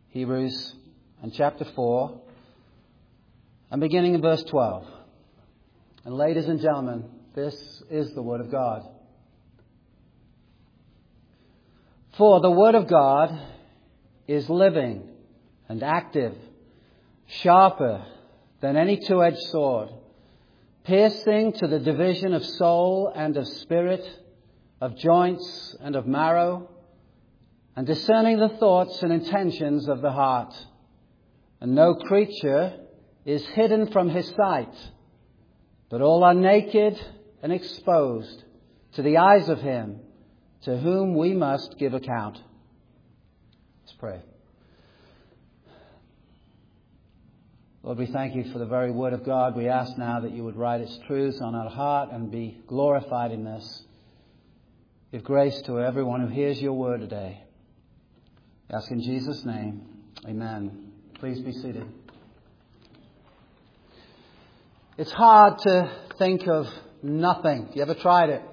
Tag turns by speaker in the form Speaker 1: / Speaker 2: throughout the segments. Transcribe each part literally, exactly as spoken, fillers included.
Speaker 1: Hebrews and chapter four, and beginning in verse twelve. And ladies and gentlemen, this is the Word of God. For the Word of God is living and active, sharper than any two-edged sword, piercing to the division of soul and of spirit, of joints and of marrow, and discerning the thoughts and intentions of the heart. And no creature is hidden from his sight, but all are naked and exposed to the eyes of him to whom we must give account. Let's pray. Lord, we thank you for the very Word of God. We ask now that you would write its truths on our heart and be glorified in this. Give grace to everyone who hears your word today. We ask in Jesus' name. Amen. Please be seated. It's hard to think of nothing. You ever tried it?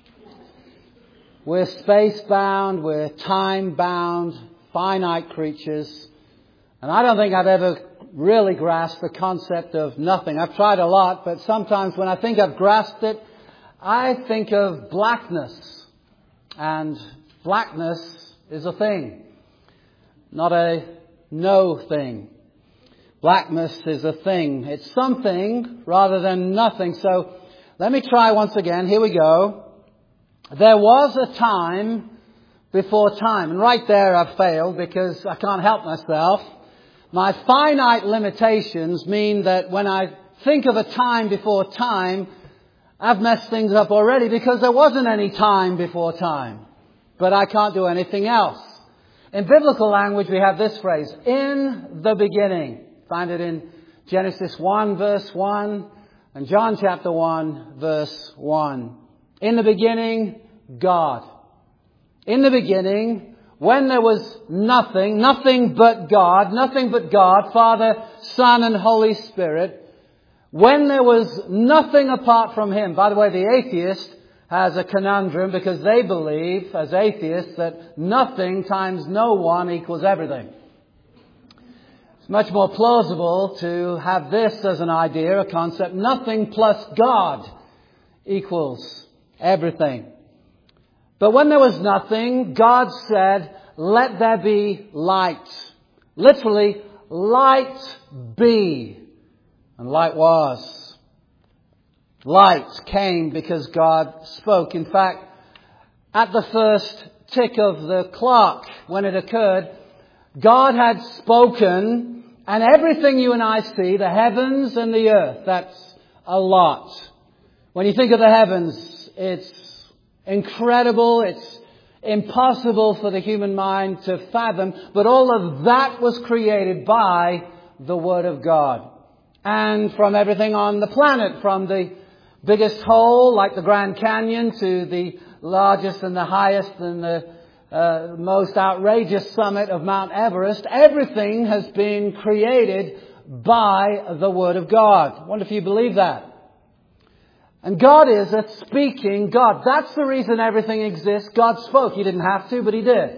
Speaker 1: We're space-bound, we're time-bound, finite creatures. And I don't think I've ever really grasped the concept of nothing. I've tried a lot, but sometimes when I think I've grasped it, I think of blackness. And blackness is a thing, not a no thing. Blackness is a thing. It's something rather than nothing. So let me try once again. Here we go. There was a time before time. And right there I've failed because I can't help myself. My finite limitations mean that when I think of a time before time, I've messed things up already because there wasn't any time before time. But I can't do anything else. In biblical language, we have this phrase, in the beginning. Find it in Genesis one, verse one, and John chapter one, verse one. In the beginning, God. In the beginning, when there was nothing, nothing but God, nothing but God, Father, Son, and Holy Spirit, when there was nothing apart from Him. By the way, the atheist has a conundrum because they believe, as atheists, that nothing times no one equals everything. It's much more plausible to have this as an idea, a concept. Nothing plus God equals everything. But when there was nothing, God said, let there be light. Literally, light be. And light was. Light came because God spoke. In fact, at the first tick of the clock, when it occurred, God had spoken, and everything you and I see, the heavens and the earth, that's a lot. When you think of the heavens, it's incredible, it's impossible for the human mind to fathom, but all of that was created by the Word of God. And from everything on the planet, from the biggest hole like the Grand Canyon to the largest and the highest and the uh, most outrageous summit of Mount Everest, everything has been created by the Word of God. I wonder if you believe that. And God is a speaking God. That's the reason everything exists. God spoke. He didn't have to, but He did.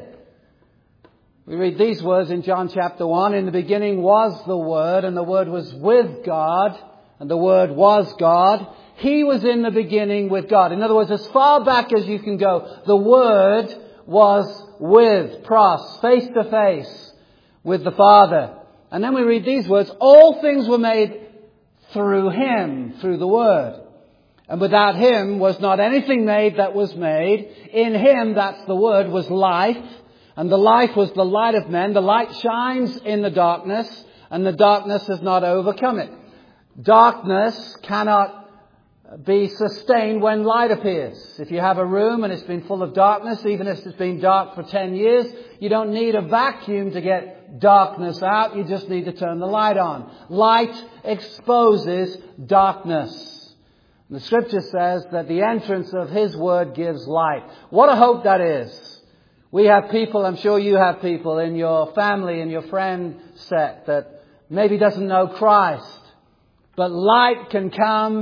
Speaker 1: We read these words in John chapter one. In the beginning was the Word, and the Word was with God, and the Word was God. He was in the beginning with God. In other words, as far back as you can go, the Word was with, pros, face to face with the Father. And then we read these words, all things were made through Him, through the Word. And without Him was not anything made that was made. In Him, that's the Word, was life. And the life was the light of men. The light shines in the darkness, and the darkness has not overcome it. Darkness cannot be sustained when light appears. If you have a room and it's been full of darkness, even if it's been dark for ten years, you don't need a vacuum to get darkness out. You just need to turn the light on. Light exposes darkness. The Scripture says that the entrance of His Word gives light. What a hope that is. We have people, I'm sure you have people in your family, in your friend set that maybe doesn't know Christ. But light can come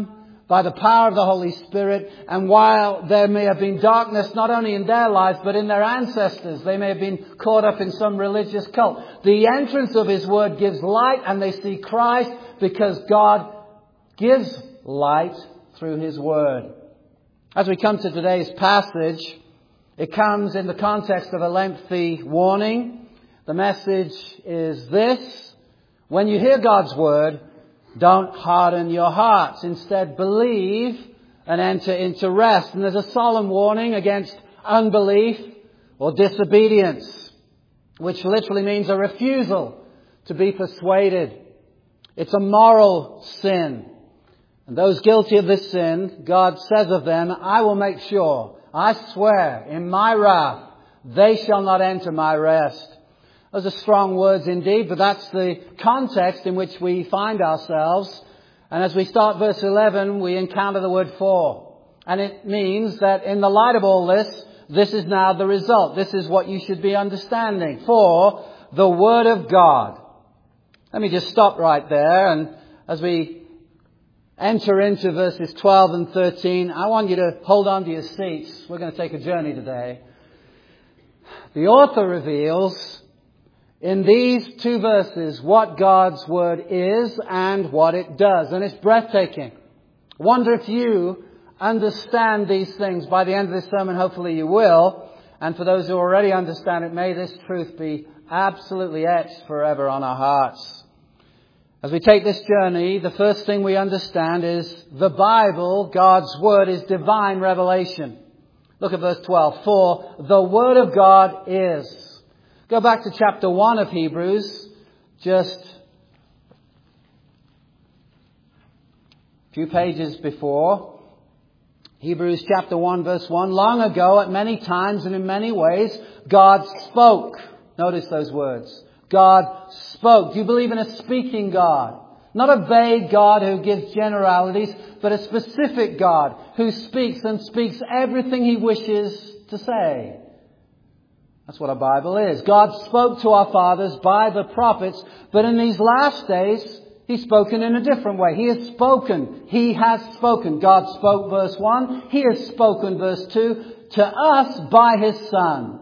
Speaker 1: by the power of the Holy Spirit. And while there may have been darkness not only in their lives but in their ancestors, they may have been caught up in some religious cult, the entrance of His Word gives light, and they see Christ because God gives light through His Word. As we come to today's passage, it comes in the context of a lengthy warning. The message is this: when you hear God's Word, don't harden your hearts. Instead, believe and enter into rest. And there's a solemn warning against unbelief or disobedience, which literally means a refusal to be persuaded. It's a moral sin. And those guilty of this sin, God says of them, I will make sure, I swear, in my wrath, they shall not enter my rest. Those are strong words indeed, but that's the context in which we find ourselves. And as we start verse eleven, we encounter the word for. And it means that in the light of all this, this is now the result. This is what you should be understanding. For the Word of God. Let me just stop right there. And as we enter into verses twelve and thirteen, I want you to hold on to your seats. We're going to take a journey today. The author reveals in these two verses what God's Word is and what it does. And it's breathtaking. I wonder if you understand these things. By the end of this sermon, hopefully you will. And for those who already understand it, may this truth be absolutely etched forever on our hearts. As we take this journey, the first thing we understand is the Bible, God's Word, is divine revelation. Look at verse twelve. For the Word of God is. Go back to chapter one of Hebrews, just a few pages before. Hebrews chapter one, verse one. Long ago, at many times and in many ways, God spoke. Notice those words. God spoke. Do you believe in a speaking God? Not a vague God who gives generalities, but a specific God who speaks and speaks everything He wishes to say. That's what a Bible is. God spoke to our fathers by the prophets, but in these last days, He's spoken in a different way. He has spoken. He has spoken. God spoke, verse one. He has spoken, verse two, to us by His Son.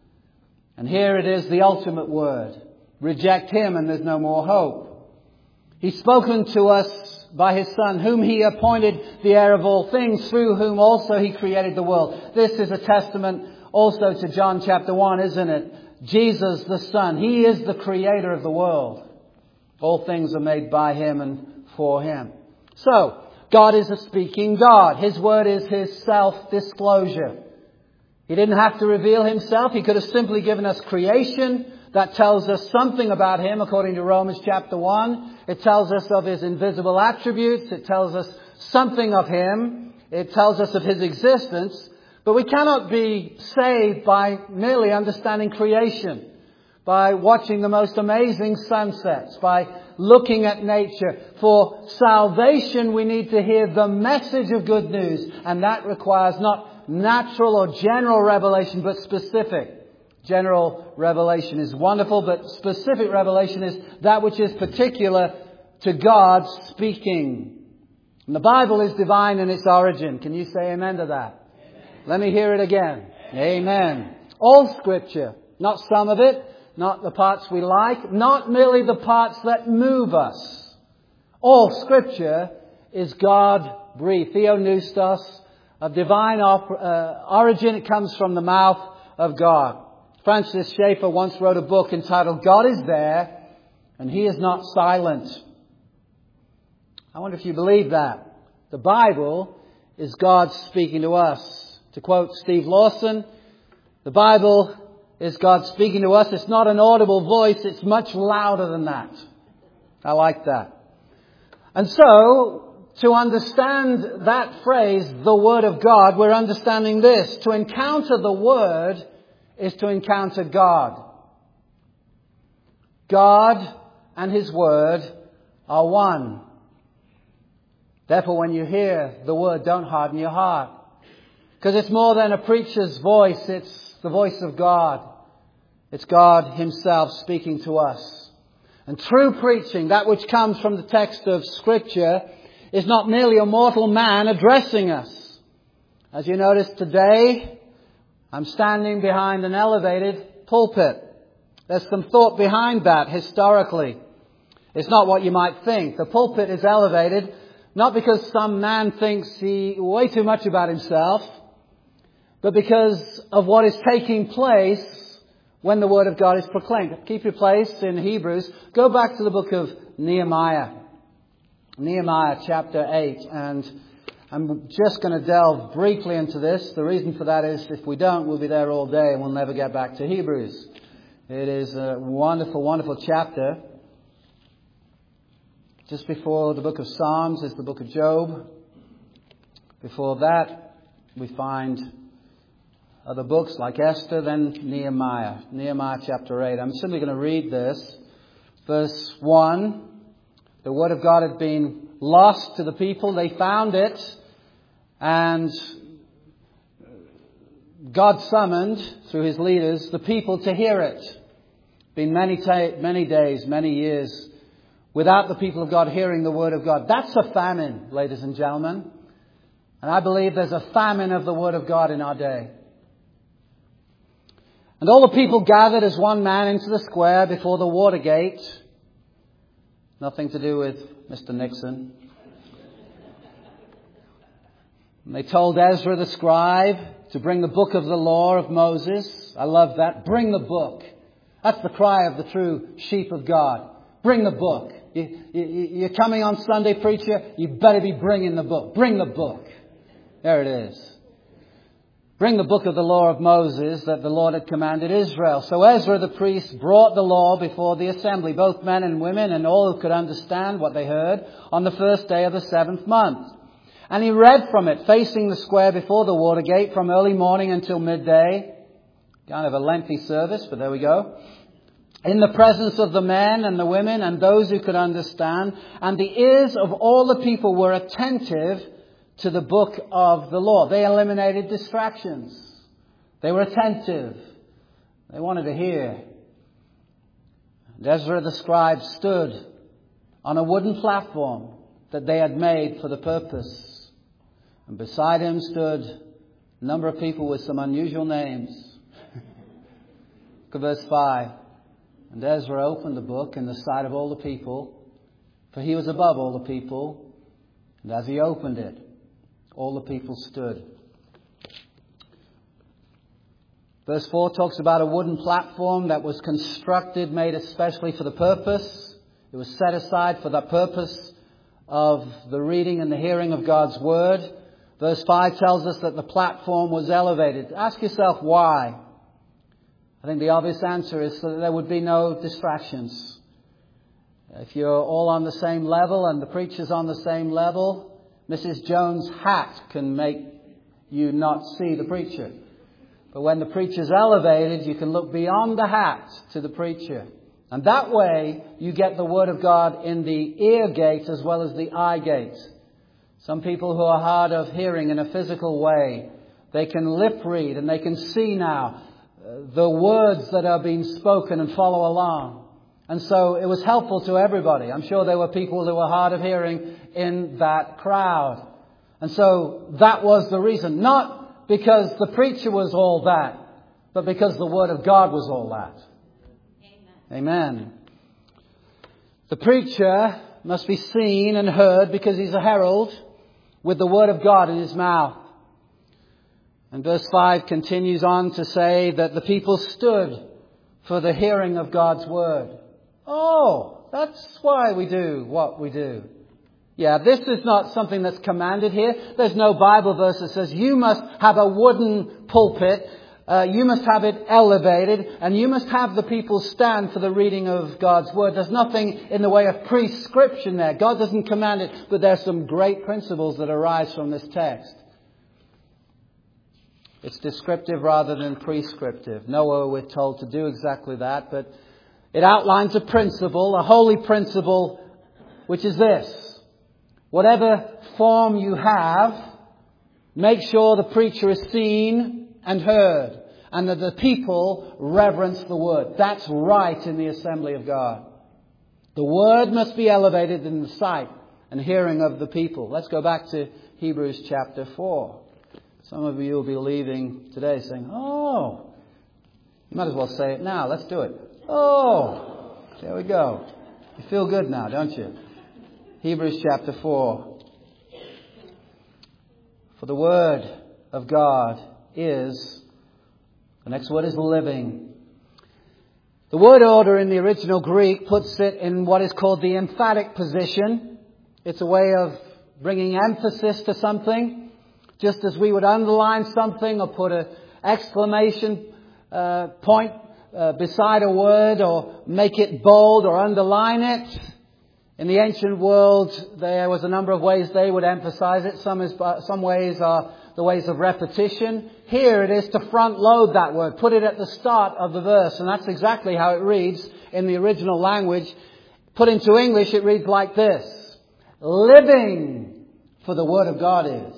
Speaker 1: And here it is, the ultimate word. Reject Him and there's no more hope. He's spoken to us by His Son, whom He appointed the heir of all things, through whom also He created the world. This is a testament also to John chapter one, isn't it? Jesus the Son. He is the creator of the world. All things are made by Him and for Him. So, God is a speaking God. His Word is His self-disclosure. He didn't have to reveal Himself. He could have simply given us creation. That tells us something about Him according to Romans chapter one. It tells us of His invisible attributes. It tells us something of Him. It tells us of His existence. But we cannot be saved by merely understanding creation, by watching the most amazing sunsets, by looking at nature. For salvation, we need to hear the message of good news. And that requires not natural or general revelation, but specific. General revelation is wonderful, but specific revelation is that which is particular to God speaking. And the Bible is divine in its origin. Can you say amen to that? Let me hear it again. Amen. Amen. All Scripture, not some of it, not the parts we like, not merely the parts that move us. All Scripture is God-breathed. Theopneustos, of divine op- uh, origin. It comes from the mouth of God. Francis Schaeffer once wrote a book entitled God is There and He is Not Silent. I wonder if you believe that. The Bible is God speaking to us. To quote Steve Lawson, the Bible is God speaking to us. It's not an audible voice. It's much louder than that. I like that. And so, to understand that phrase, the Word of God, we're understanding this. To encounter the Word is to encounter God. God and His Word are one. Therefore, when you hear the Word, don't harden your heart. Because it's more than a preacher's voice. It's the voice of God. It's God Himself speaking to us. And true preaching, that which comes from the text of Scripture, is not merely a mortal man addressing us. As you notice today, I'm standing behind an elevated pulpit. There's some thought behind that historically. It's not what you might think. The pulpit is elevated not because some man thinks he way too much about himself, but because of what is taking place when the Word of God is proclaimed. Keep your place in Hebrews. Go back to the book of Nehemiah. Nehemiah chapter eight. And I'm just going to delve briefly into this. The reason for that is if we don't, we'll be there all day and we'll never get back to Hebrews. It is a wonderful, wonderful chapter. Just before the book of Psalms is the book of Job. Before that, we find other books like Esther, then Nehemiah. Nehemiah chapter eight. I'm simply going to read this. Verse one. The Word of God had been lost to the people. They found it. And God summoned, through His leaders, the people to hear it. Been many, ta- many days, many years without the people of God hearing the Word of God. That's a famine, ladies and gentlemen. And I believe there's a famine of the Word of God in our day. And all the people gathered as one man into the square before the Watergate. Nothing to do with Mister Nixon. And they told Ezra the scribe to bring the book of the law of Moses. I love that. Bring the book. That's the cry of the true sheep of God. Bring the book. You, you, you're coming on Sunday, preacher. You better be bringing the book. Bring the book. There it is. Bring the book of the law of Moses that the Lord had commanded Israel. So Ezra the priest brought the law before the assembly, both men and women, and all who could understand what they heard, on the first day of the seventh month. And he read from it, facing the square before the Watergate, from early morning until midday. Kind of a lengthy service, but there we go. In the presence of the men and the women and those who could understand. And the ears of all the people were attentive to the book of the law. They eliminated distractions. They were attentive. They wanted to hear. And Ezra the scribe stood on a wooden platform that they had made for the purpose. And beside him stood a number of people with some unusual names. Look at verse five. And Ezra opened the book in the sight of all the people, for he was above all the people. And as he opened it, all the people stood. Verse four talks about a wooden platform that was constructed, made especially for the purpose. It was set aside for the purpose of the reading and the hearing of God's Word. Verse five tells us that the platform was elevated. Ask yourself why. I think the obvious answer is so that there would be no distractions. If you're all on the same level and the preacher's on the same level, Missus Jones' hat can make you not see the preacher. But when the preacher's elevated, you can look beyond the hat to the preacher. And that way, you get the Word of God in the ear gate as well as the eye gate. Some people who are hard of hearing in a physical way, they can lip read and they can see now the words that are being spoken and follow along. And so it was helpful to everybody. I'm sure there were people who were hard of hearing in that crowd. And so that was the reason. Not because the preacher was all that, but because the Word of God was all that. Amen. Amen. The preacher must be seen and heard because he's a herald with the Word of God in his mouth. And verse five continues on to say that the people stood for the hearing of God's Word. Oh, that's why we do what we do. Yeah, this is not something that's commanded here. There's no Bible verse that says you must have a wooden pulpit, uh, you must have it elevated, and you must have the people stand for the reading of God's Word. There's nothing in the way of prescription there. God doesn't command it, but there's some great principles that arise from this text. It's descriptive rather than prescriptive. Nowhere we're told to do exactly that, but it outlines a principle, a holy principle, which is this. Whatever form you have, make sure the preacher is seen and heard, and that the people reverence the Word. That's right in the assembly of God. The Word must be elevated in the sight and hearing of the people. Let's go back to Hebrews chapter four. Some of you will be leaving today saying, oh, you might as well say it now. Let's do it. Oh, there we go. You feel good now, don't you? Hebrews chapter four. For the word of God is, the next word is living. The word order in the original Greek puts it in what is called the emphatic position. It's a way of bringing emphasis to something. Just as we would underline something or put an exclamation uh, point uh, beside a word or make it bold or underline it. In the ancient world, there was a number of ways they would emphasize it. Some, is, some ways are the ways of repetition. Here it is to front load that word. Put it at the start of the verse. And that's exactly how it reads in the original language. Put into English, it reads like this. Living for the word of God is.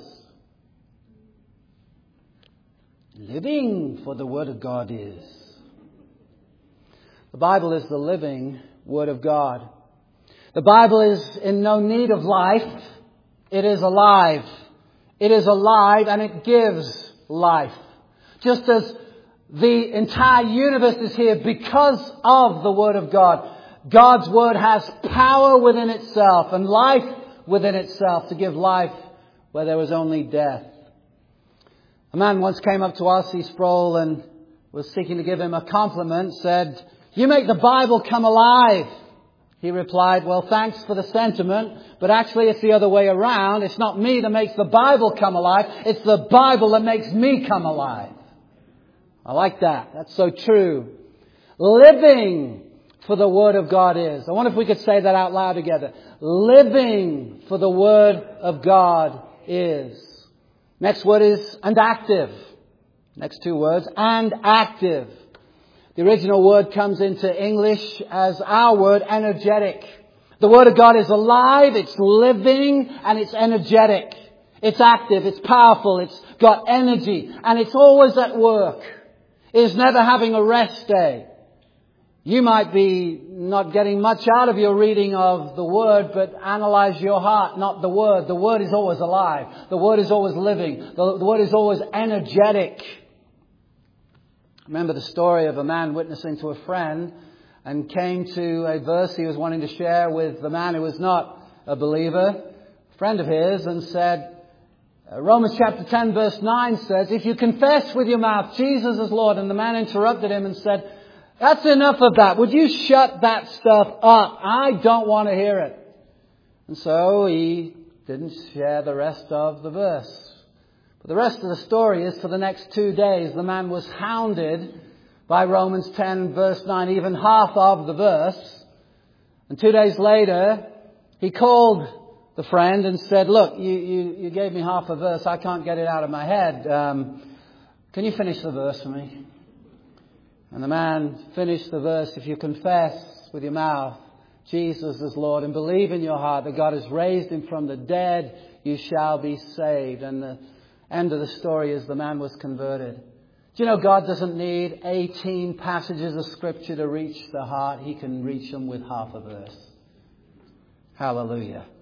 Speaker 1: Living for the word of God is. The Bible is the living word of God. The Bible is in no need of life. It is alive. It is alive and it gives life. Just as the entire universe is here because of the Word of God. God's Word has power within itself and life within itself to give life where there was only death. A man once came up to R C Sproul and was seeking to give him a compliment, said, "You make the Bible come alive." He replied, "Well, thanks for the sentiment, but actually it's the other way around. It's not me that makes the Bible come alive. It's the Bible that makes me come alive." I like that. That's so true. Living for the Word of God is. I wonder if we could say that out loud together. Living for the Word of God is. Next word is and active. Next two words, and active. The original word comes into English as our word, energetic. The Word of God is alive, it's living, and it's energetic. It's active, it's powerful, it's got energy, and it's always at work. It's never having a rest day. You might be not getting much out of your reading of the Word, but analyze your heart, not the Word. The Word is always alive. The Word is always living. The, the Word is always energetic. Remember the story of a man witnessing to a friend and came to a verse he was wanting to share with the man who was not a believer, a friend of his, and said, Romans chapter ten verse nine says, "If you confess with your mouth Jesus is Lord," and the man interrupted him and said, "That's enough of that. Would you shut that stuff up? I don't want to hear it." And so he didn't share the rest of the verse. But the rest of the story is for the next two days, the man was hounded by Romans ten verse nine, even half of the verse. And two days later, he called the friend and said, "Look, you, you, you gave me half a verse. I can't get it out of my head. Um, can you finish the verse for me?" And the man finished the verse, "If you confess with your mouth Jesus is Lord and believe in your heart that God has raised him from the dead, you shall be saved." And the end of the story is the man was converted. Do you know God doesn't need eighteen passages of Scripture to reach the heart? He can reach them with half a verse. Hallelujah.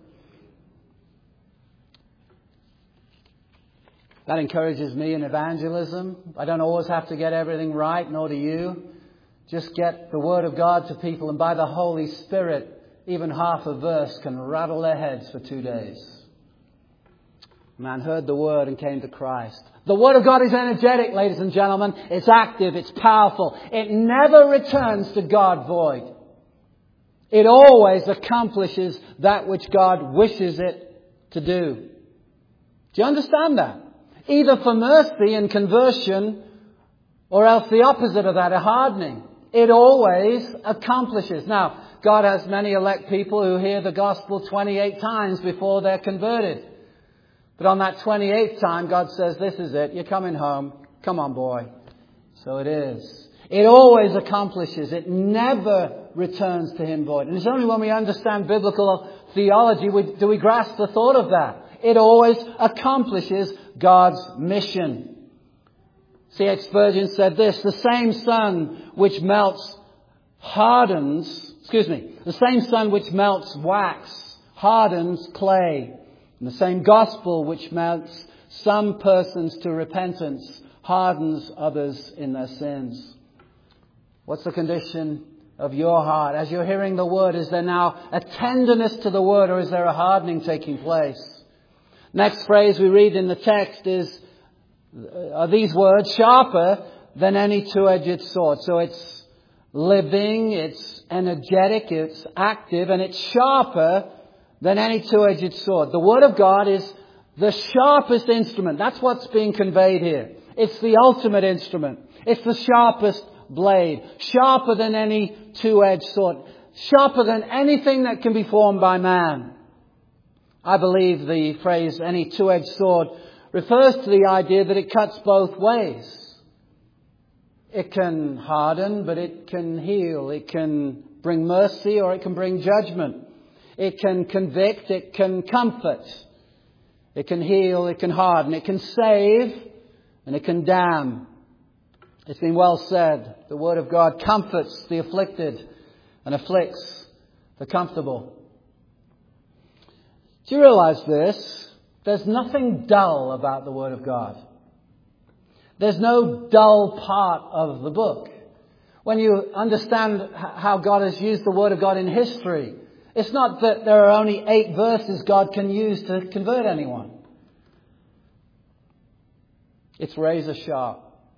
Speaker 1: That encourages me in evangelism. I don't always have to get everything right, nor do you. Just get the Word of God to people, and by the Holy Spirit, even half a verse can rattle their heads for two days. A man heard the Word and came to Christ. The Word of God is energetic, ladies and gentlemen. It's active, it's powerful. It never returns to God void. It always accomplishes that which God wishes it to do. Do you understand that? Either for mercy and conversion, or else the opposite of that, a hardening. It always accomplishes. Now, God has many elect people who hear the gospel twenty-eight times before they're converted. But on that twenty-eighth time, God says, "This is it. You're coming home. Come on, boy." So it is. It always accomplishes. It never returns to Him void. And it's only when we understand biblical theology do we grasp the thought of that. It always accomplishes God's mission. C H Spurgeon said this: "The same sun which melts hardens, excuse me, the same sun which melts wax hardens clay. And the same gospel which melts some persons to repentance hardens others in their sins. What's the condition of your heart? As you're hearing the word, is there now a tenderness to the word, or is there a hardening taking place? Next phrase we read in the text is, are these words sharper than any two-edged sword. So it's living, it's energetic, it's active, and it's sharper than any two-edged sword. The Word of God is the sharpest instrument. That's what's being conveyed here. It's the ultimate instrument. It's the sharpest blade. Sharper than any two-edged sword. Sharper than anything that can be formed by man. I believe the phrase any two-edged sword refers to the idea that it cuts both ways. It can harden, but it can heal. It can bring mercy, or it can bring judgment. It can convict, it can comfort. It can heal, it can harden. It can save, and it can damn. It's been well said, the Word of God comforts the afflicted and afflicts the comfortable. Do you realize this? There's nothing dull about the Word of God. There's no dull part of the book. When you understand how God has used the Word of God in history, it's not that there are only eight verses God can use to convert anyone. It's razor sharp.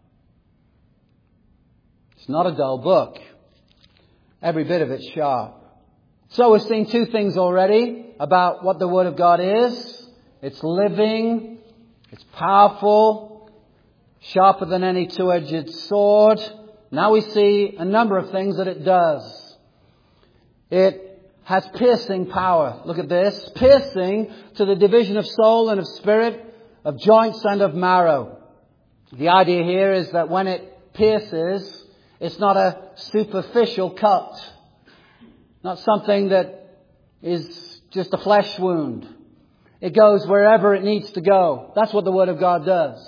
Speaker 1: It's not a dull book. Every bit of it's sharp. So we've seen two things already about what the Word of God is. It's living. It's powerful. Sharper than any two-edged sword. Now we see a number of things that it does. It has piercing power. Look at this. Piercing to the division of soul and of spirit, of joints and of marrow. The idea here is that when it pierces, it's not a superficial cut. Not something that is just a flesh wound. It goes wherever it needs to go. That's what the Word of God does.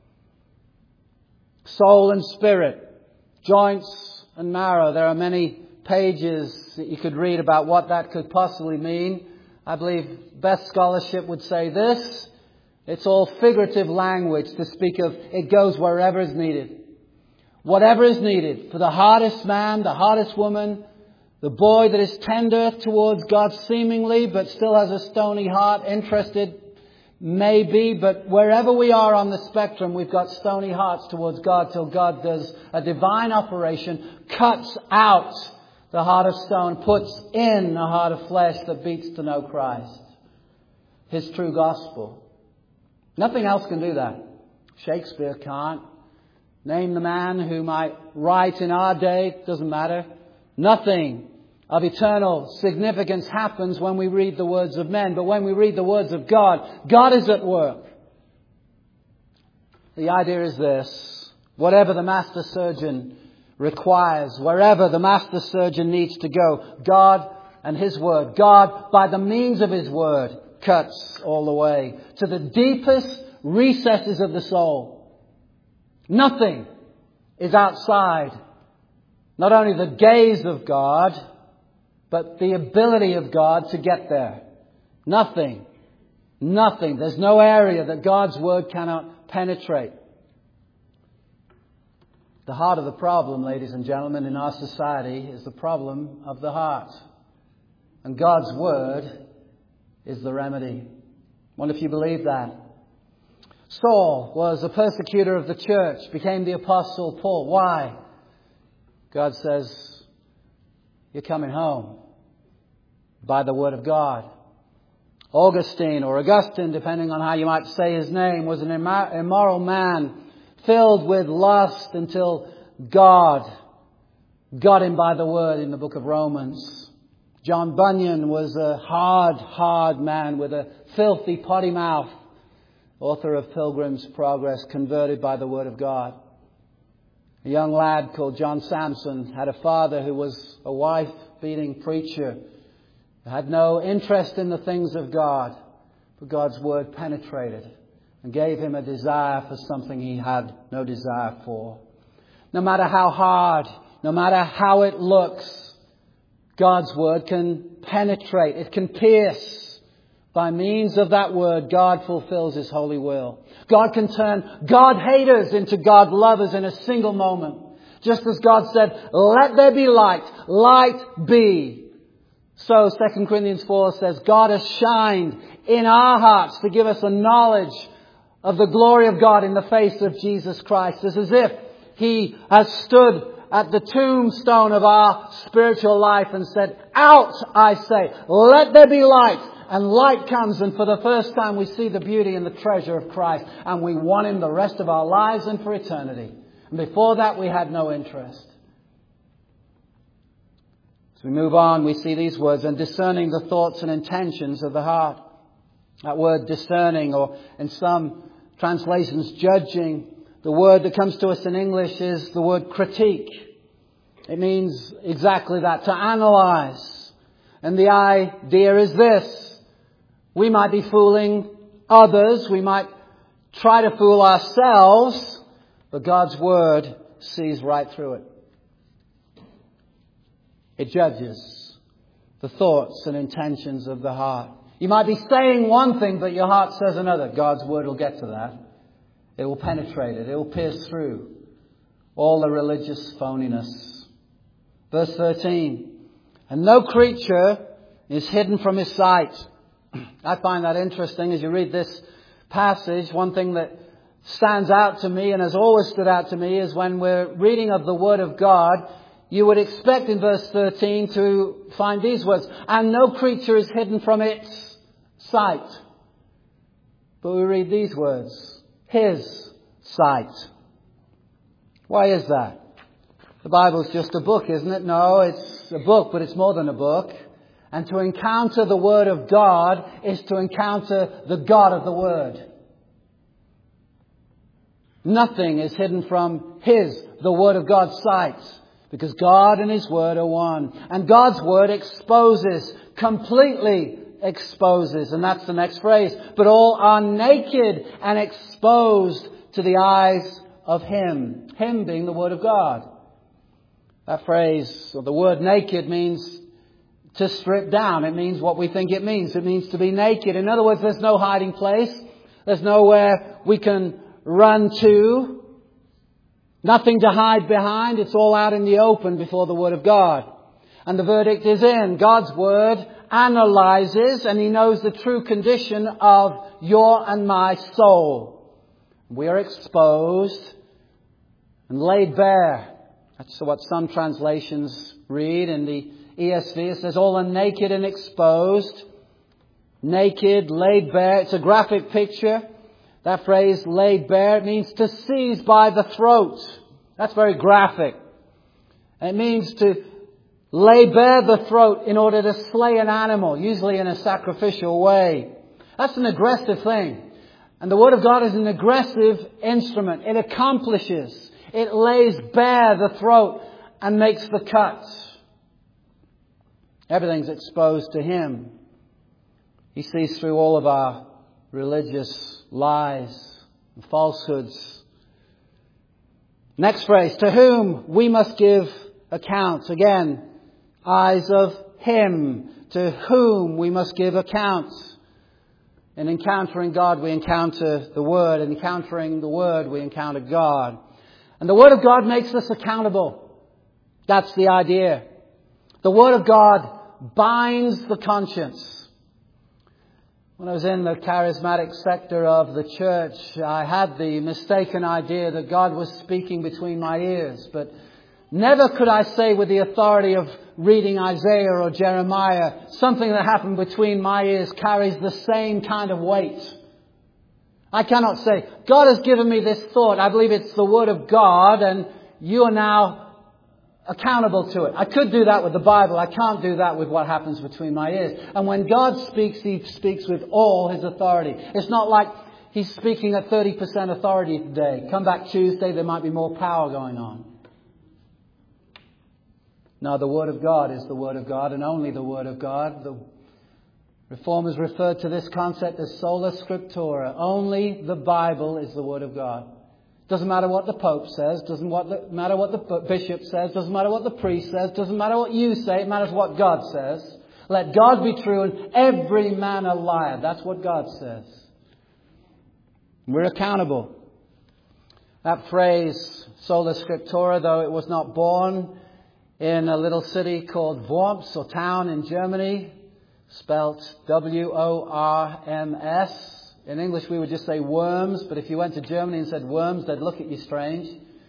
Speaker 1: Soul and spirit, joints and marrow. There are many pages that you could read about what that could possibly mean. I believe best scholarship would say this. It's all figurative language to speak of it goes wherever is needed. Whatever is needed for the hardest man, the hardest woman, the boy that is tender towards God seemingly, but still has a stony heart, interested maybe, but wherever we are on the spectrum, we've got stony hearts towards God till God does a divine operation, cuts out the heart of stone, puts in a heart of flesh that beats to know Christ. His true gospel. Nothing else can do that. Shakespeare can't. Name the man who might write in our day, doesn't matter. Nothing of eternal significance happens when we read the words of men. But when we read the words of God, God is at work. The idea is this. Whatever the master surgeon requires, wherever the master surgeon needs to go, God and His Word, God, by the means of His Word, cuts all the way to the deepest recesses of the soul. Nothing is outside not only the gaze of God, but the ability of God to get there. Nothing. Nothing. There's no area that God's Word cannot penetrate. The heart of the problem, ladies and gentlemen, in our society is the problem of the heart. And God's Word is the remedy. I wonder if you believe that. Saul was a persecutor of the church, became the Apostle Paul. Why? God says, you're coming home by the Word of God. Augustine, or Augustine, depending on how you might say his name, was an immoral man filled with lust until God got him by the Word in the book of Romans. John Bunyan was a hard, hard man with a filthy, potty mouth. Author of Pilgrim's Progress, converted by the Word of God. A young lad called John Samson had a father who was a wife-beating preacher. Had no interest in the things of God. But God's Word penetrated and gave him a desire for something he had no desire for. No matter how hard, no matter how it looks, God's Word can penetrate. It can pierce. By means of that Word, God fulfills His holy will. God can turn God-haters into God-lovers in a single moment. Just as God said, let there be light. Light be. So Second Corinthians four says, God has shined in our hearts to give us a knowledge of the glory of God in the face of Jesus Christ. It's as if He has stood at the tombstone of our spiritual life and said, out, I say, let there be light. And light comes, and for the first time we see the beauty and the treasure of Christ. And we want Him the rest of our lives and for eternity. And before that we had no interest. As we move on, we see these words, and discerning the thoughts and intentions of the heart. That word discerning, or in some translations judging, the word that comes to us in English is the word critique. It means exactly that, to analyze. And the idea is this. We might be fooling others. We might try to fool ourselves. But God's Word sees right through it. It judges the thoughts and intentions of the heart. You might be saying one thing, but your heart says another. God's Word will get to that. It will penetrate it. It will pierce through all the religious phoniness. Verse thirteen. And no creature is hidden from His sight. I find that interesting as you read this passage. One thing that stands out to me and has always stood out to me is when we're reading of the Word of God, you would expect in verse thirteen to find these words, and no creature is hidden from its sight. But we read these words, His sight. Why is that? The Bible's just a book, isn't it? No, it's a book, but it's more than a book. And to encounter the Word of God is to encounter the God of the Word. Nothing is hidden from His, the Word of God's sight. Because God and His Word are one. And God's Word exposes, completely exposes. And that's the next phrase. But all are naked and exposed to the eyes of Him. Him being the Word of God. That phrase, or the word naked, means to strip down. It means what we think it means. It means to be naked. In other words, there's no hiding place. There's nowhere we can run to. Nothing to hide behind. It's all out in the open before the Word of God. And the verdict is in. God's Word analyzes, and He knows the true condition of your and my soul. We are exposed and laid bare. That's what some translations read in the E S V. It says all are naked and exposed. Naked, laid bare. It's a graphic picture. That phrase, laid bare, it means to seize by the throat. That's very graphic. It means to lay bare the throat in order to slay an animal, usually in a sacrificial way. That's an aggressive thing. And the Word of God is an aggressive instrument. It accomplishes. It lays bare the throat and makes the cuts. Everything's exposed to Him. He sees through all of our religious lies and falsehoods. Next phrase, to whom we must give account. Again, eyes of Him, to whom we must give account. In encountering God, we encounter the Word. In encountering the Word, we encounter God. And the Word of God makes us accountable. That's the idea. The Word of God binds the conscience. When I was in the charismatic sector of the church, I had the mistaken idea that God was speaking between my ears. But never could I say with the authority of reading Isaiah or Jeremiah, something that happened between my ears carries the same kind of weight. I cannot say, God has given me this thought. I believe it's the Word of God and you are now accountable to it. I could do that with the Bible. I can't do that with what happens between my ears. And when God speaks, He speaks with all His authority. It's not like He's speaking at thirty percent authority today. Come back Tuesday, there might be more power going on. No, the Word of God is the Word of God and only the Word of God. The Reformers referred to this concept as sola scriptura. Only the Bible is the Word of God. Doesn't matter what the Pope says. Doesn't what the, matter what the bishop says. Doesn't matter what the priest says. Doesn't matter what you say. It matters what God says. Let God be true and every man a liar. That's what God says. We're accountable. That phrase, sola scriptura, though it was not born in a little city called Worms, or town in Germany, spelt W O R M S. In English we would just say worms, but if you went to Germany and said worms, they'd look at you strange.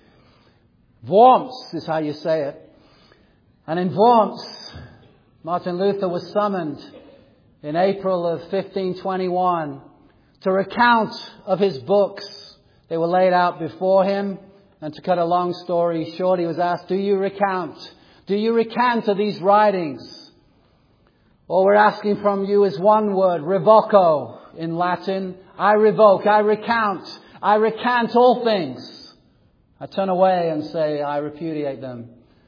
Speaker 1: Worms is how you say it. And in Worms, Martin Luther was summoned in April of fifteen twenty-one to recount of his books. They were laid out before him. And to cut a long story short, he was asked, do you recount? Do you recant of these writings? All we're asking from you is one word, revoco in Latin. I revoke, I recount, I recant all things. I turn away and say, I repudiate them.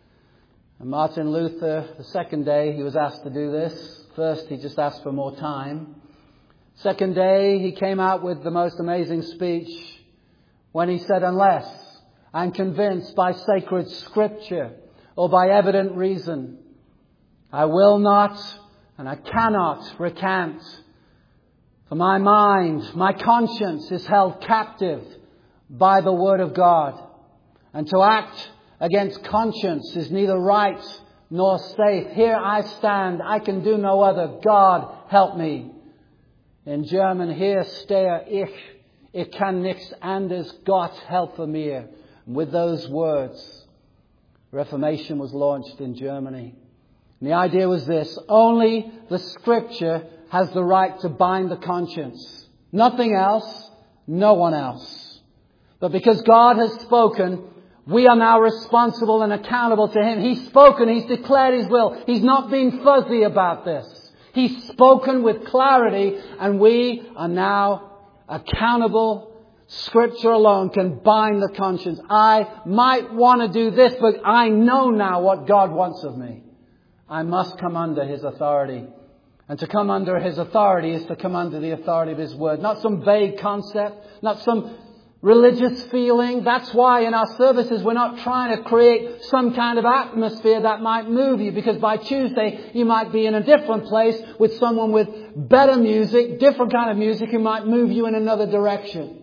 Speaker 1: And Martin Luther, the second day he was asked to do this. First, he just asked for more time. Second day, he came out with the most amazing speech when he said, unless I'm convinced by sacred scripture or by evident reason, I will not and I cannot recant. For my mind, my conscience is held captive by the Word of God. And to act against conscience is neither right nor safe. Here I stand. I can do no other. God, help me. In German, hier stehe ich. Ich kann nichts anderes. Gott helfe mir. And with those words, Reformation was launched in Germany. And the idea was this. Only the Scripture has the right to bind the conscience. Nothing else. No one else. But because God has spoken, we are now responsible and accountable to Him. He's spoken. He's declared His will. He's not being fuzzy about this. He's spoken with clarity, and we are now accountable. Scripture alone can bind the conscience. I might want to do this, but I know now what God wants of me. I must come under His authority. And to come under His authority is to come under the authority of His Word. Not some vague concept, not some religious feeling. That's why in our services we're not trying to create some kind of atmosphere that might move you. Because by Tuesday you might be in a different place with someone with better music, different kind of music who might move you in another direction.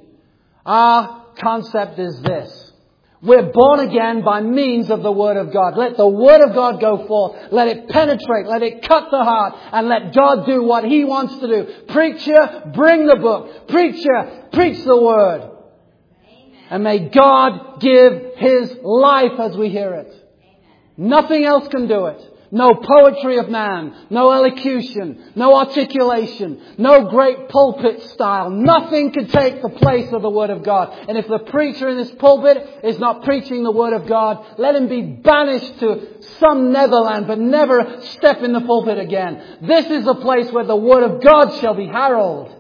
Speaker 1: Our concept is this. We're born again by means of the Word of God. Let the Word of God go forth. Let it penetrate. Let it cut the heart. And let God do what He wants to do. Preacher, bring the book. Preacher, preach the Word. Amen. And may God give His life as we hear it. Amen. Nothing else can do it. No poetry of man, no elocution, no articulation, no great pulpit style. Nothing can take the place of the Word of God. And if the preacher in this pulpit is not preaching the Word of God, let him be banished to some netherland, but never step in the pulpit again. This is the place where the Word of God shall be heralded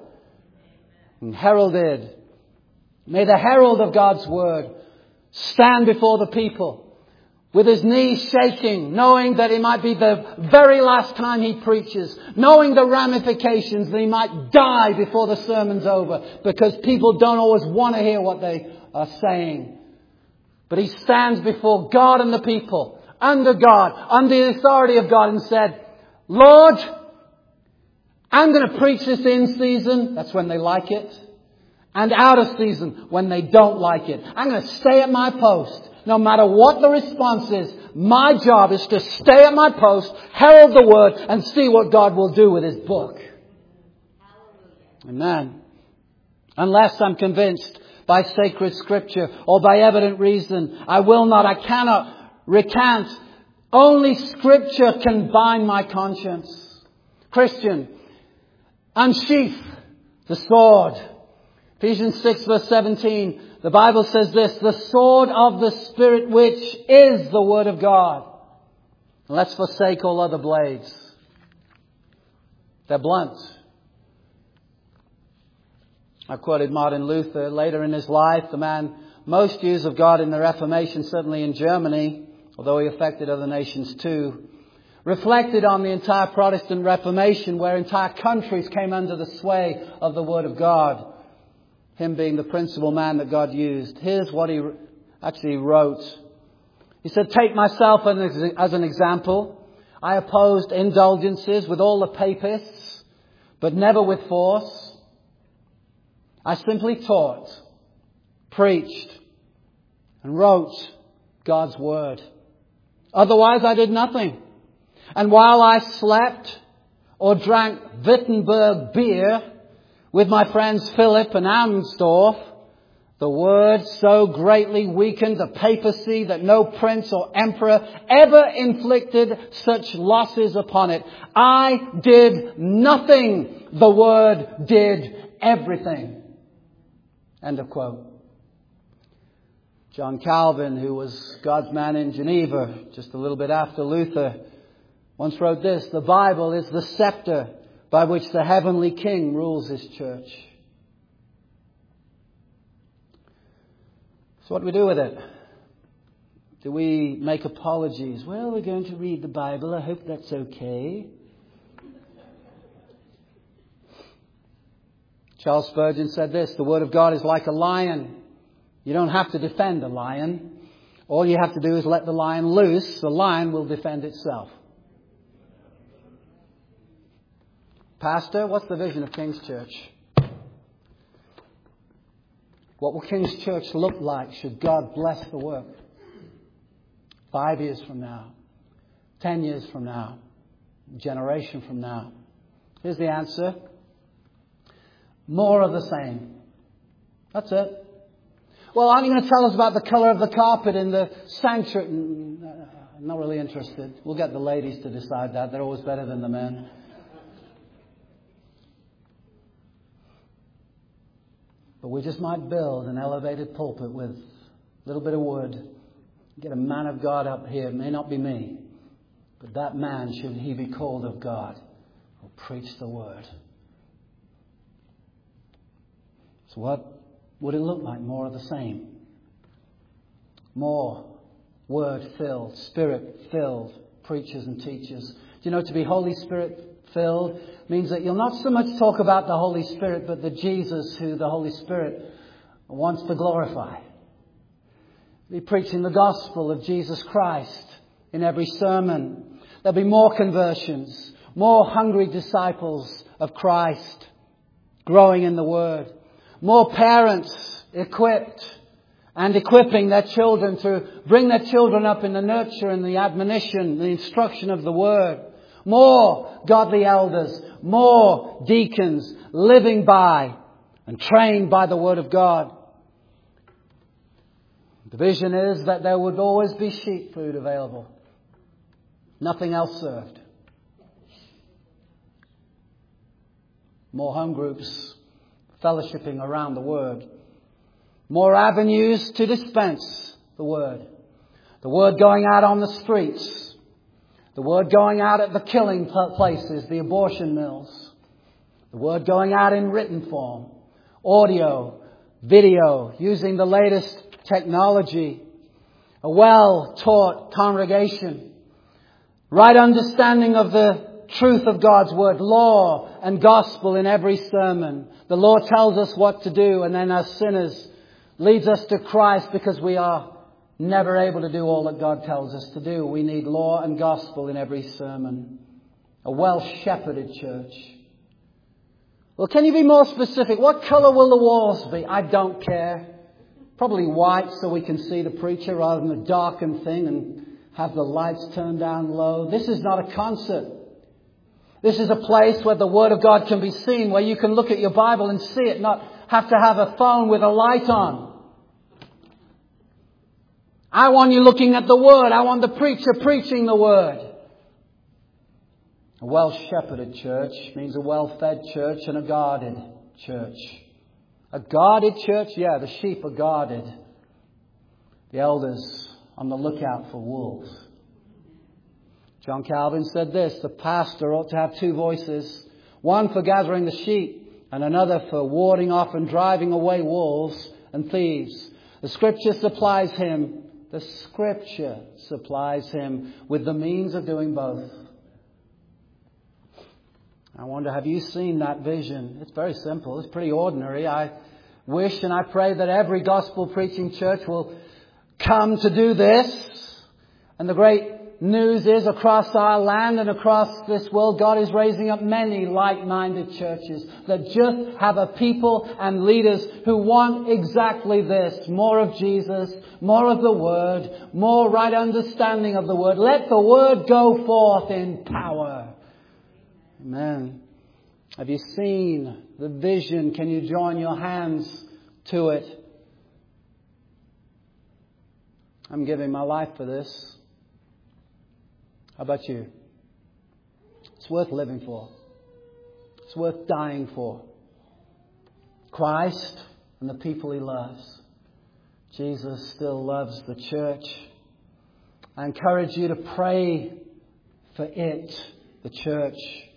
Speaker 1: and heralded. May the herald of God's Word stand before the people with his knees shaking, knowing that it might be the very last time he preaches, knowing the ramifications that he might die before the sermon's over, because people don't always want to hear what they are saying. But he stands before God and the people, under God, under the authority of God, and said, Lord, I'm going to preach this in season. That's when they like it. And out of season, when they don't like it. I'm going to stay at my post. No matter what the response is, my job is to stay at my post, herald the Word, and see what God will do with His book. Amen. Unless I'm convinced by sacred Scripture or by evident reason, I will not, I cannot recant. Only Scripture can bind my conscience. Christian, unsheath the sword. Ephesians six verse seventeen. The Bible says this, the sword of the Spirit, which is the Word of God. And let's forsake all other blades. They're blunt. I quoted Martin Luther later in his life, the man most used of God in the Reformation, certainly in Germany, although he affected other nations too, reflected on the entire Protestant Reformation, where entire countries came under the sway of the Word of God. him being the principal man that God used. Here's what he actually wrote. He said, take myself as an example. I opposed indulgences with all the papists, but never with force. I simply taught, preached, and wrote God's word. Otherwise, I did nothing. And while I slept or drank Wittenberg beer with my friends Philip and Amsdorf, the word so greatly weakened the papacy that no prince or emperor ever inflicted such losses upon it. I did nothing. The word did everything. End of quote. John Calvin, who was God's man in Geneva just a little bit after Luther, once wrote this: the Bible is the scepter by which the heavenly King rules his church. So what do we do with it? Do we make apologies? Well, we're going to read the Bible. I hope that's okay. Charles Spurgeon said this: the Word of God is like a lion. You don't have to defend a lion. All you have to do is let the lion loose. The lion will defend itself. Pastor, what's the vision of King's Church? What will King's Church look like should God bless the work? Five years from now, ten years from now, a generation from now. Here's the answer. More of the same. That's it. Well, aren't you going to tell us about the colour of the carpet in the sanctuary? I'm not really interested. We'll get the ladies to decide that. They're always better than the men. But we just might build an elevated pulpit with a little bit of wood. Get a man of God up here. It may not be me. But that man, should he be called of God, will preach the word. So what would it look like? More of the same. More word-filled, spirit-filled preachers and teachers. Do you know, to be Holy Spirit-filled means that you'll not so much talk about the Holy Spirit, but the Jesus who the Holy Spirit wants to glorify. Be preaching the gospel of Jesus Christ in every sermon. There'll be more conversions, more hungry disciples of Christ growing in the Word. More parents equipped and equipping their children to bring their children up in the nurture and the admonition, the instruction of the Word. More godly elders, more deacons living by and trained by the Word of God. The vision is that there would always be sheep food available. Nothing else served. More home groups fellowshipping around the Word. More avenues to dispense the Word. The Word going out on the streets. The Word going out at the killing places, the abortion mills. The Word going out in written form. Audio, video, using the latest technology. A well-taught congregation. Right understanding of the truth of God's Word. Law and gospel in every sermon. The law tells us what to do, and then as sinners leads us to Christ because we are never able to do all that God tells us to do. We need law and gospel in every sermon. A well-shepherded church. Well, can you be more specific? What colour will the walls be? I don't care. Probably white so we can see the preacher rather than a darkened thing and have the lights turned down low. This is not a concert. This is a place where the Word of God can be seen, where you can look at your Bible and see it, not have to have a phone with a light on. I want you looking at the Word. I want the preacher preaching the Word. A well-shepherded church means a well-fed church and a guarded church. A guarded church? Yeah, the sheep are guarded. The elders on the lookout for wolves. John Calvin said this: the pastor ought to have two voices, one for gathering the sheep and another for warding off and driving away wolves and thieves. The Scripture supplies him, the Scripture supplies him with the means of doing both. I wonder, have you seen that vision? It's very simple. It's pretty ordinary. I wish and I pray that every gospel preaching church will come to do this. And the great news is across our land and across this world, God is raising up many like-minded churches that just have a people and leaders who want exactly this. More of Jesus, more of the Word, more right understanding of the Word. Let the Word go forth in power. Amen. Have you seen the vision? Can you join your hands to it? I'm giving my life for this. How about you? It's worth living for. It's worth dying for. Christ and the people He loves. Jesus still loves the church. I encourage you to pray for it, the church.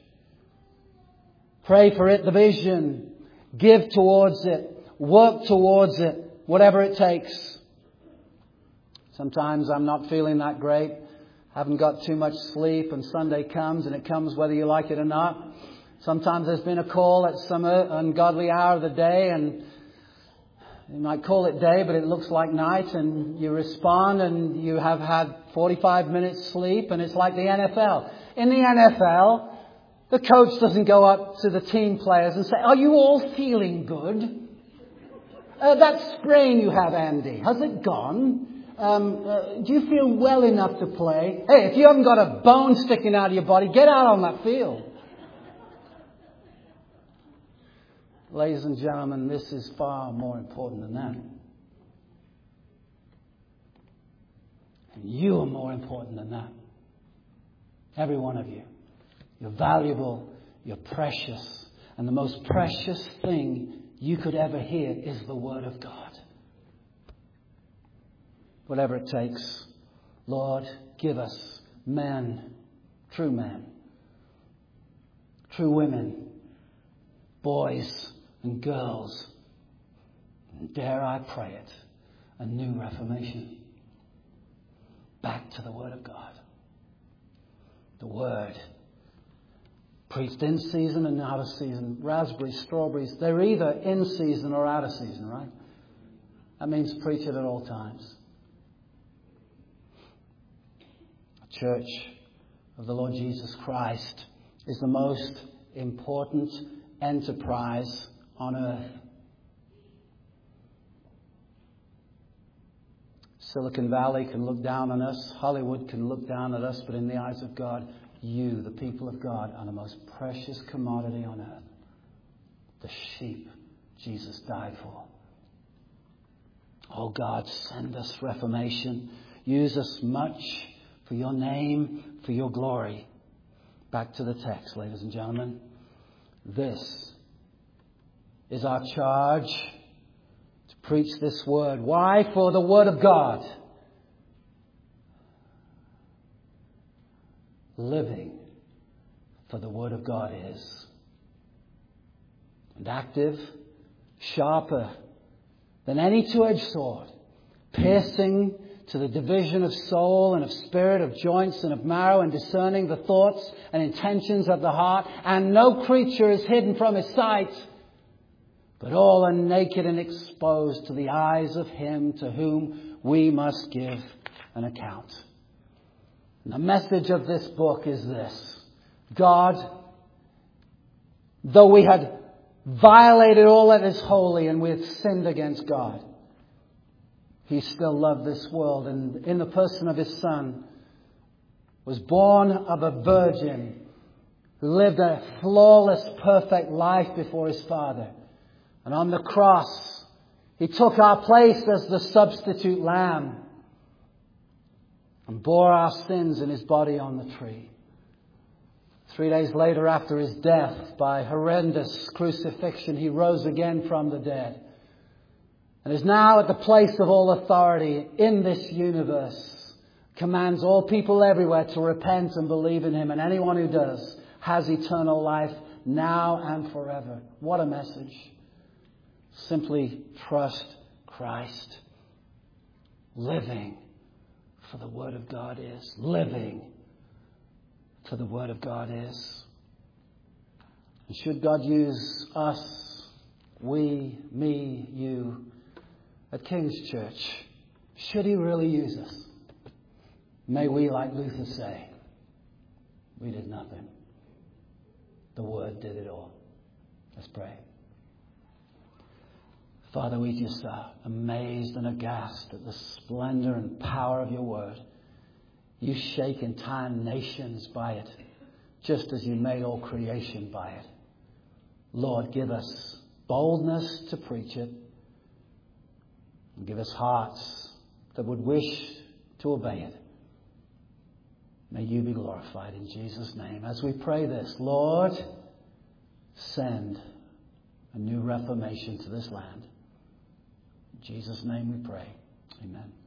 Speaker 1: Pray for it, the vision. Give towards it. Work towards it. Whatever it takes. Sometimes I'm not feeling that great. Haven't got too much sleep and Sunday comes and it comes whether you like it or not. Sometimes there's been a call at some ungodly hour of the day and you might call it day but it looks like night and you respond and you have had forty-five minutes sleep and it's like the N F L. In the N F L, the coach doesn't go up to the team players and say, "Are you all feeling good? Uh, that sprain you have, Andy, has it gone? Um, uh, do you feel well enough to play? Hey, if you haven't got a bone sticking out of your body, get out on that field." Ladies and gentlemen, this is far more important than that. And you are more important than that. Every one of you. You're valuable, you're precious, and the most precious thing you could ever hear is the Word of God. Whatever it takes, Lord, give us men, true men, true women, boys and girls, and dare I pray it, a new reformation. Back to the Word of God. The Word. Preached in season and out of season. Raspberries, strawberries, they're either in season or out of season, right? That means preach it at all times. The Church of the Lord Jesus Christ is the most important enterprise on earth. Silicon Valley can look down on us. Hollywood can look down at us. But in the eyes of God, you, the people of God, are the most precious commodity on earth. The sheep Jesus died for. Oh God, send us reformation. Use us much for your name, for your glory. Back to the text, ladies and gentlemen. This is our charge, to preach this word. Why? For the Word of God. Living for the Word of God is. And active, sharper than any two-edged sword, piercing to the division of soul and of spirit, of joints and of marrow, and discerning the thoughts and intentions of the heart. And no creature is hidden from His sight, but all are naked and exposed to the eyes of Him to whom we must give an account. And the message of this book is this. God, though we had violated all that is holy and we had sinned against God, He still loved this world, and in the person of His Son was born of a virgin who lived a flawless, perfect life before His Father. And on the cross, He took our place as the substitute lamb and bore our sins in His body on the tree. Three days later, after His death by horrendous crucifixion, He rose again from the dead and is now at the place of all authority in this universe. Commands all people everywhere to repent and believe in Him. And anyone who does has eternal life now and forever. What a message. Simply trust Christ. Living for the Word of God is. Living for the Word of God is. And should God use us we, me, you, at King's Church, should he really use us, may we, like Luther, say, we did nothing. The Word did it all. Let's pray. Father, we just are amazed and aghast at the splendor and power of your Word. You shake and time nations by it, just as you made all creation by it. Lord, give us boldness to preach it. And give us hearts that would wish to obey it. May you be glorified in Jesus' name. As we pray this, Lord, send a new reformation to this land. In Jesus' name we pray. Amen.